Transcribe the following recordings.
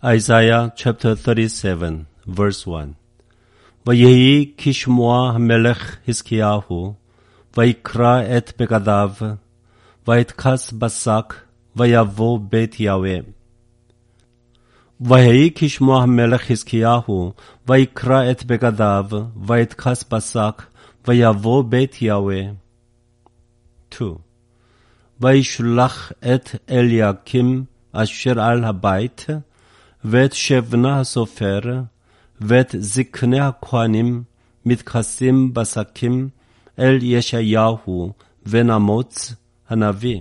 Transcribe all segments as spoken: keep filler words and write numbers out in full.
Isaiah chapter thirty-seven, verse one. ויהי כשמוע המלך חזקיהו, ויקרא את בגדיו, ויתכס בשק, ויבוא בית יהוה. ויהי כשמוע המלך חזקיהו, ויקרא את בגדיו, ויתכס בשק, ויבוא בית יהוה. two. וישלח את אליקים אשר על הבית, ואת שבנה הסופר, ואת זקני הכהנים מתכסים בשקים אל ישעיהו בן אמוץ הנביא.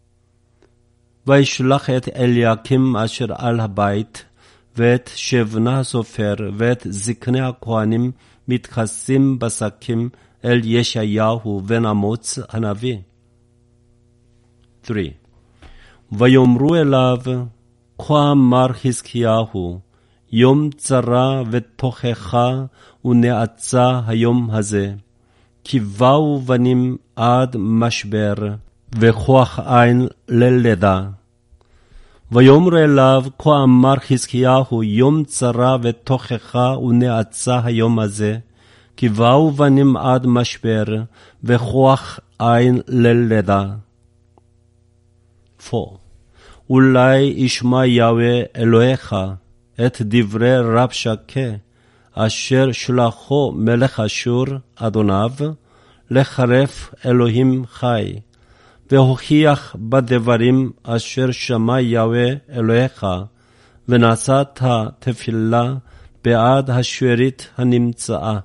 וישלח את אליקים אשר על הבית, ואת שבנה הסופר, ואת זקני הכהנים מתכסים בשקים אל ישעיהו בן אמוץ הנביא. three. ויאמרו אליו, כה אמר חזקיהו, יום צרה ותוכחה ונאצה היום הזה, כי באו בנים עד משבר, וכוח עין ללידה. ויאמר אליו, כה אמר חזקיהו, יום צרה ותוכחה ונאצה היום הזה, כי באו בנים עד משבר, וכוח עין ללידה. four. אולי ישמע יהוה אלוהיך את דברי רבשקה, אשר שלחו מלך אשור אדוניו, לחרף אלוהים חי, והוכיח בדברים אשר שמע יהוה אלוהיך, ונשאת תפילה בעד השארית הנמצאה.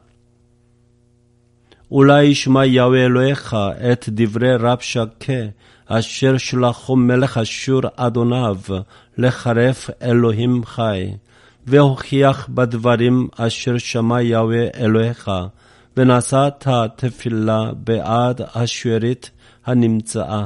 אולי ישמע יהוה אלוהיך את דברי רבשקה, אשר שלחו מלך אשור אדוניו, לחרף אלוהים חי, והוכיח בדברים אשר שמע יהוה אלוהיך, ונשאת תפילה בעד השארית הנמצאה.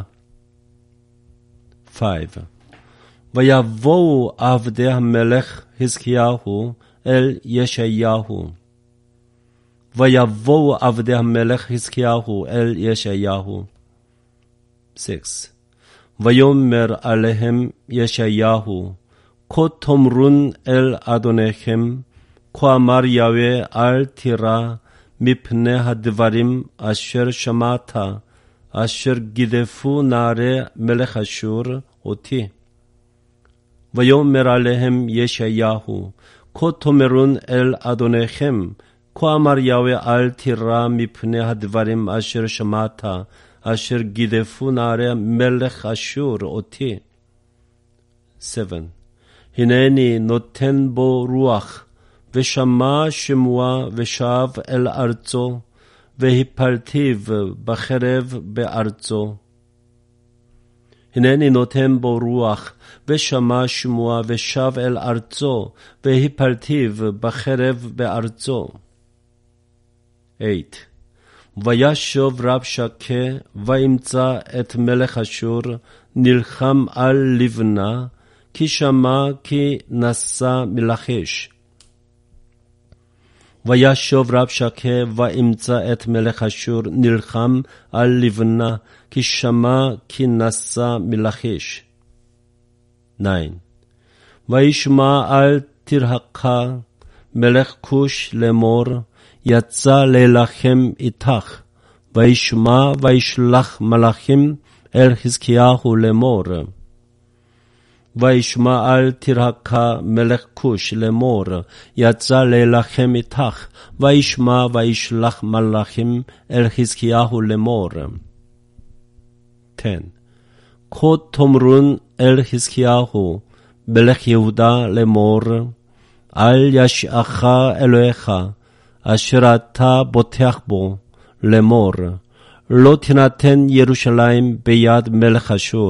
five. ויבואו עבדי המלך חזקיהו אל ישעיהו. ויבואו עבדי המלך חזקיהו אל ישעיהו. six. ויאמר עליהם ישעיהו, כה תאמרון אל אדוניכם, כה אמר יהוה, אל תירא מפני הדברים אשר שמעת, אשר גידפו נערי מלך אשור אותי. ויאמר עליהם ישעיהו, כה תאמרון אל אדוניכם, כה אמר יהוה, אל תירא מפני הדברים אשר שמעת, אשר גידפו נערי מלך אשור אותי. seven. הנני נותן בו רוח, ושמע שמוע ושב אל ארצו, והפלתיו בחרב בארצו. הנני נותן בו רוח, ושמע שמוע ושב אל ארצו, והפלתיו בחרב בארצו. eight. וישוב רבשקה, וימצא את מלך אשור, נלחם על לבנה, כי שמע כי נסע מלחיש. וישוב רבשקה, וימצא את מלך אשור, נלחם על לבנה, כי שמע כי נסע מלחיש. nine. וישמע אל תרחקה מלך כוש לאמור, יצא להילחם איתך, וישמע וישלח מלאכים אל חזקיהו לאמור. וישמע אל תרחקה מלך כוש לאמור, יצא להילחם איתך, וישמע וישלח מלאכים אל חזקיהו לאמור. ten. כה תאמרון אל חזקיהו מלך יהודה לאמור, אל ישעך אלוהיך, אשר אתה בוטח בו, לאמור, לא תינתן ירושלים ביד מלך אשור.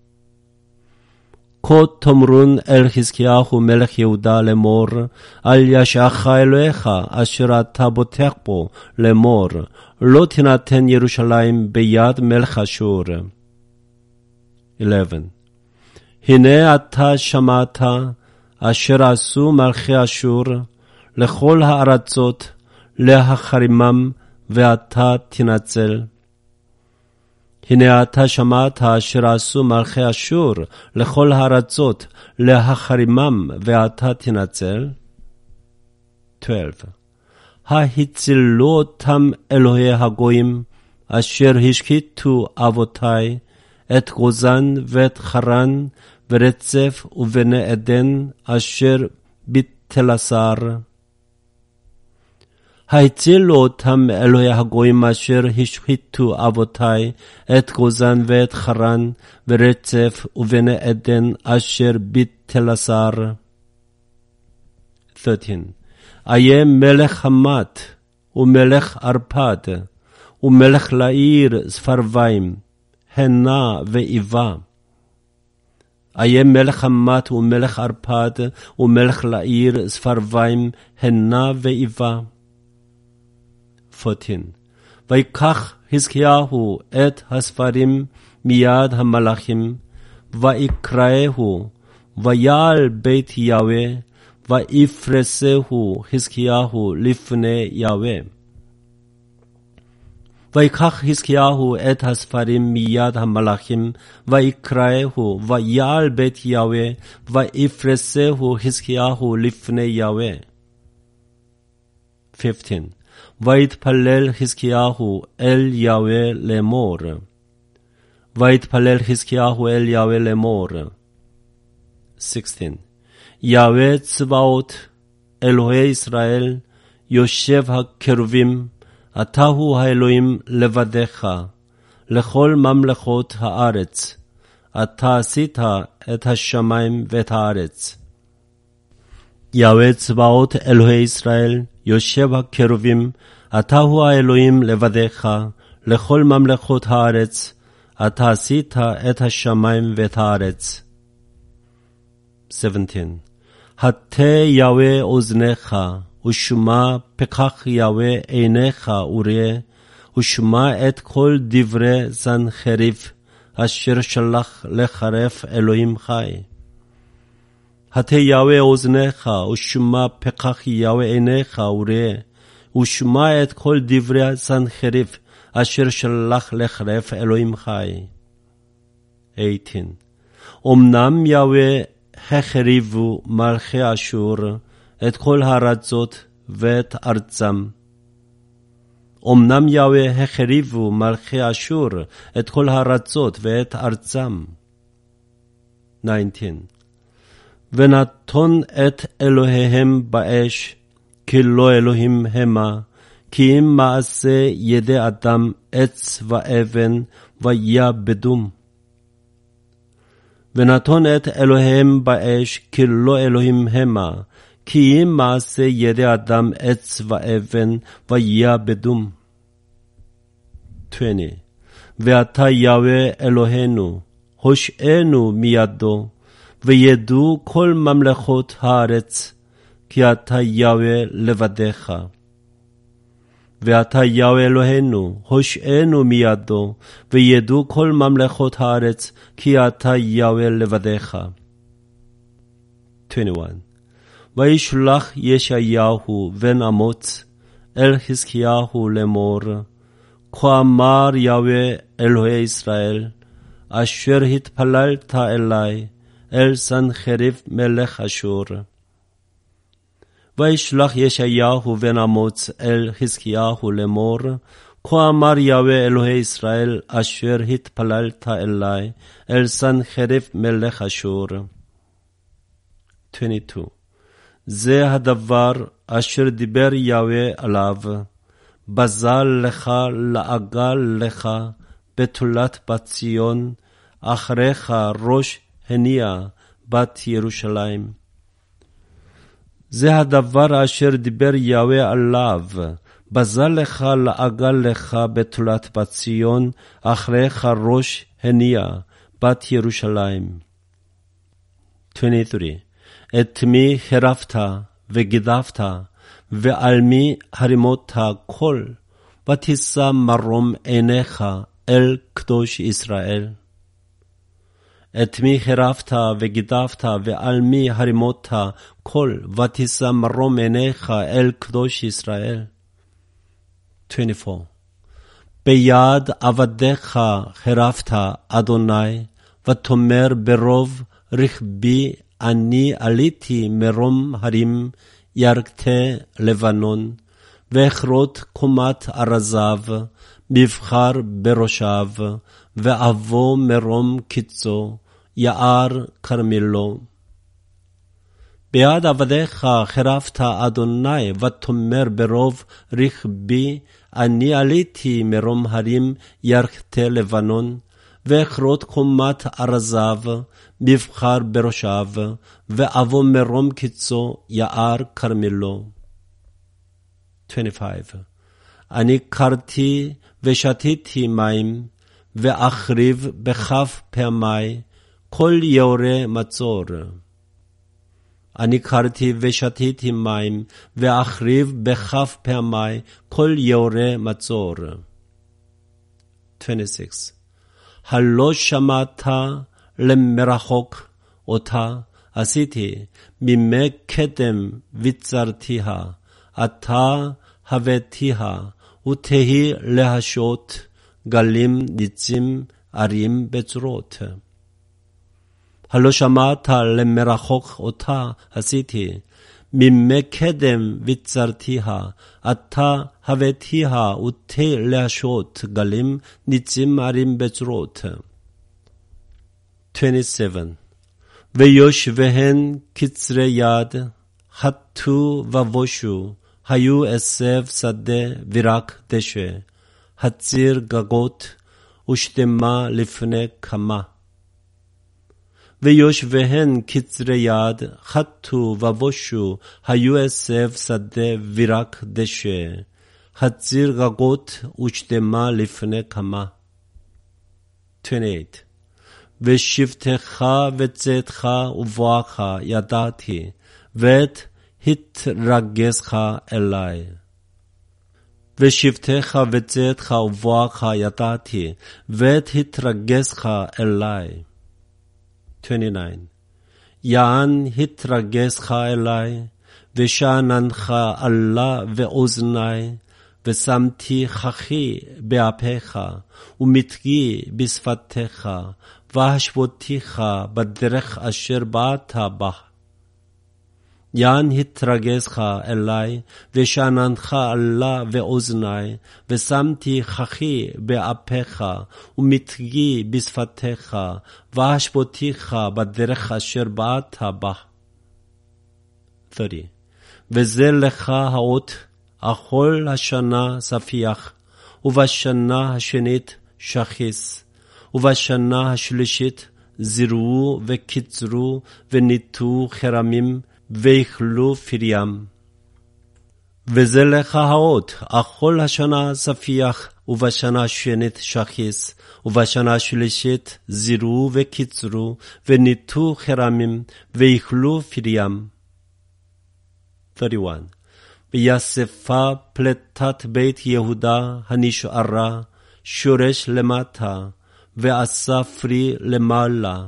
כה תאמרון אל חזקיהו מלך יהודה לאמור, אל ישעך אלוהיך, אשר אתה בוטח בו, לאמור, לא תינתן ירושלים ביד מלך אשור. eleven. הנה אתה שמעת, אשר עשו מלכי אשור, לכל הארצות, להחרימם, ואתה תנצל. הנה אתה שמעת אשר עשו מלכי אשור לכל הארצות להחרימם ואתה תנצל. שתים עשרה. ההצילו אותם אלוהי הגויים אשר השחיתו אבותי את גוזן ואת חרן ורצף ובני עדן אשר בתלסר. הצילו אותם אלוהי הגויים אשר השחיתו אבותי את גוזן ואת חרן ורצף ובני עדן אשר בתלסר. שלוש עשרה. איה מלך חמת ומלך ארפד ומלך לעיר ספרווים הנה ואיבה. איה מלך חמת ומלך ארפד ומלך לעיר ספרווים הנה ואיבה. ארבע עשרה. ויקח חזקיהו את הספרים מיד המלאכים ויקראהו ויעל בית יהוה ויפרסהו חזקיהו לפני יהוה. ויקח חזקיהו את הספרים מיד המלאכים ויקראהו ויעל בית יהוה ויפרסהו חזקיהו לפני יהוה. חמש עשרה. ויתפלל חזקיהו אל יהוה לאמור. ויתפלל חזקיהו אל יהוה לאמור. שש עשרה. יהוה צבאות אלוהי ישראל יושב הקרובים, אתה הוא האלוהים לבדך לכל ממלכות הארץ, אתה עשית את השמיים ואת הארץ. יהוה צבאות אלוהי ישראל יושב הקרובים, אתה הוא האלוהים לבדך לכל ממלכות הארץ, אתה עשית את השמיים ואת הארץ. שבע עשרה. הטה יהוה אוזניך, ושמע פקח יהוה עיניך וראה, ושמע את כל דברי סנחריב, אשר שלח לחרף אלוהים חי. הטה יהוה אוזניך, ושמע פקח יהוה עיניך וראה, ושמע את כל דברי סנחריב, אשר שלח לחרף אלוהים חי. שמונה עשרה. אמנם יהוה החריבו מלכי אשור את כל הארצות ואת ארצם. אמנם יהוה החריבו מלכי אשור את כל הארצות ואת ארצם. תשע עשרה. ונתון את אלוהיהם באש, כי לא אלוהים המה, כי אם מעשה ידי אדם עץ ואבן ויאבדום. ונתון את אלוהיהם באש, כי לא אלוהים המה, כי אם מעשה ידי אדם עץ ואבן ויאבדום. עשרים. ואתה יהוה אלוהינו, הושענו מידו, וידעו כל ממלכות הארץ, כי אתה יהוה לבדך. ואתה יהוה אלוהינו, הושענו מידו, וידעו כל ממלכות הארץ, כי אתה יהוה לבדך. עשרים ואחת. וישלח ישעיהו בן אמוץ אל חזקיהו לאמור, כה אמר יהוה אלוהי ישראל, אשר התפללת אלי, אל סנחריב מלך אשור. וישלח ישעיהו בן אמוץ אל חזקיהו לאמור, כה אמר יהוה אלוהי ישראל, אשר התפללת אלי, אל סנחריב מלך אשור. עשרים ושתיים. זה הדבר אשר דיבר יהוה עליו, בזל לך לעגל לך בתולת בת ציון, אחריך ראש הניע בת ירושלים. זה הדבר אשר דיבר יהוה עליו, בזל לך לעגל לך בתולת בת ציון, אחריך ראש הניע בת ירושלים. עשרים ושלוש. את מי חרפת וגידפת, ועל מי הרימות קול, ותישא מרום עיניך אל קדוש ישראל. את מי חרפת וגידפת, ועל מי הרימות קול, ותישא מרום עיניך אל קדוש ישראל. עשרים וארבע. ביד עבדיך חרפת, אדוני, ותאמר ברוב רכבי, אני עליתי מרום הרים, ירכתי לבנון, ואכרות קומת ארזיו, מבחר בראשיו, ואבוא מרום קיצו, יער כרמילו. ביד עבדיך חרפת, אדוני, ותאמר ברוב רכבי, אני עליתי מרום הרים, ירכתי לבנון, ואכרות קומת ארזיו, מבחר בראשיו, ואבוא מרום קיצו, יער כרמילו. twenty-five. אני קרתי ושתיתי מים, ואחריב בכף פעמי, כל יורה מצור. אני קרתי ושתיתי מים, ואחריב בכף פעמי, כל יורה מצור. twenty-six. הלא שמעת למרחוק אותה, עשיתי מימי קדם ויצרתיה, אתה הבאתיה, ותהי להשות, גלים ניצים ערים בצורות. הלא שמעת למרחוק אותה, עשיתי מימי קדם ויצרתיה, אתה הבאתיה, ותהי להשות, גלים ניצים ערים בצורות. twenty-seven. ויושביהן קצרי יד, חטאו ובושו, היו עשב שדה ורק דשא, הציר גגות ושתמה לפני כמה. ויושביהן קצרי יד, חטאו ובושו, היו עשב שדה ורק דשא, הציר גגות ושתמה לפני כמה. twenty-eight. ושבתך וצאתך ובואך ידעתי, ואת התרגזך אלי. ושבתך וצאתך ובואך ידעתי, ואת התרגזך אלי. twenty-nine. יען התרגזך אלי, ושעננך עלה ואוזני, ושמתי חכי באפיך, ומתגי בשפתיך, והשוותיך בדרך אשר באת בה. יען התרגזך אלי, ושעננך עלה ואוזני, ושמתי חכי באפיך, ומתגי בשפתיך, והשוותיך בדרך אשר באת בה. thirty. וזה לך האות, אכול השנה ספיח, ובשנה השנית שחיס, ובשנה השלישית זירעו וקיצרו וניטו חרמים ואכלו פריים. וזה לך האות, אכול השנה ספיח, ובשנה השנית שחיס, ובשנה השלישית זירעו וקיצרו וניטו חרמים ואכלו פריים. thirty-one. ויאספה פלטת בית יהודה הנשארה, שורש למטה, ועשה פרי למעלה.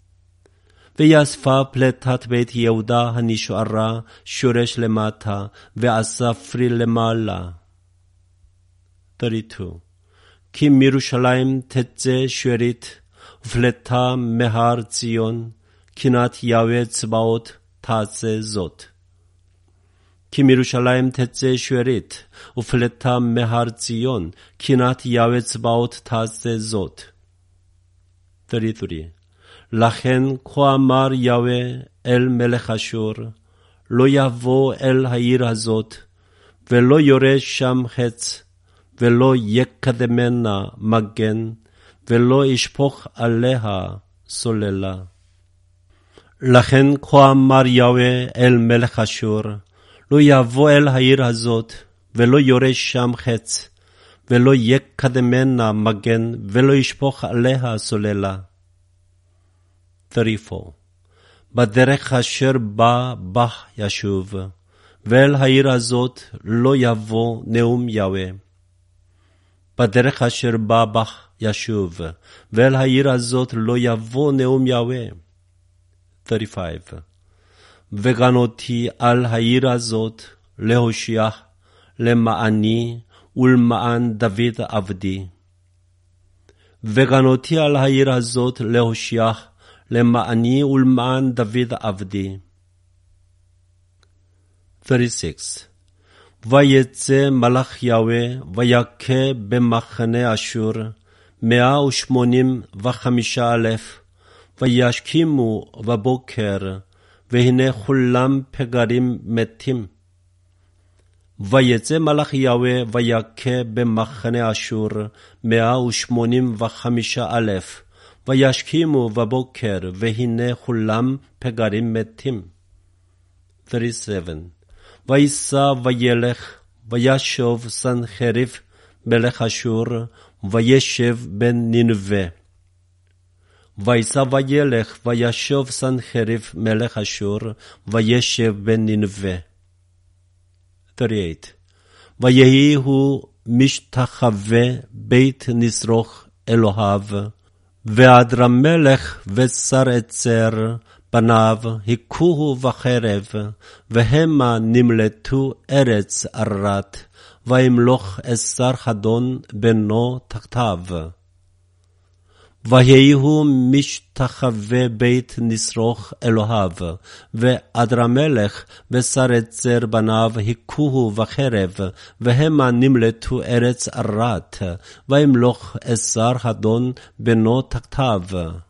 ויאספה פלטת בית יהודה הנשארה, שורש למטה, ועשה פרי למעלה. thirty-two. כי מירושלים תצא שארית, ופלטה מהר ציון, קינת יהוה צבאות תעשה זאת. כי מירושלים תצא שארית, ופלטה מהר ציון, קינת יהוה צבאות תעשה זאת. thirty-three. לכן כה אמר יהוה אל מלך אשור, לא יבוא אל העיר הזאת, ולא יורה שם חץ, ולא יקדמנה מגן, ולא ישפוך עליה סוללה. לכן כה אמר יהוה אל מלך אשור, לא יבוא אל העיר הזאת, ולא יורה שם חץ, ולא יקדמנה מגן, ולא ישפוך עליה סוללה. thirty-four. בדרך אשר בא בה ישוב, ואל העיר הזאת לא יבוא נאום יהוה. בדרך אשר בא בה ישוב, ואל העיר הזאת לא יבוא נאום יהוה. thirty-five. וגנותי על העיר הזאת להושיע, למעני ולמען דוד עבדי. וגנותי על העיר הזאת להושיח, למעני ולמען דוד עבדי. thirty-six. ויצא מלאך יהוה ויכה במחנה אשור מאה ושמונים וחמישה אלף, וישכימו בבוקר, והנה כולם פגרים מתים. ויצא מלאך יהוה ויכה במחנה אשור מאה ושמונים וחמישה אלף, וישכימו בבוקר, והנה כולם פגרים מתים. thirty-seven. ויסע וילך, וישוב סנחריב מלך אשור, וישב בן נינווה. ויסע וילך, וישוב סנחריב מלך אשור, וישב בן נינווה. thirty-eight. ויהי הוא משתחווה בית נשרוך אלוהיו, ואדרמלך ושר עצר בניו הכוהו בחרב, והמה נמלטו ארץ ערת, וימלוך אסר חדון בנו תחתיו. ויהי הוא משתחווה בית נשרוך אלוהיו, ואדרמלך ושר עצר בניו הכוהו בחרב, והמה נמלטו ארץ ערת, וימלוך אסר חדון בנו תחתיו.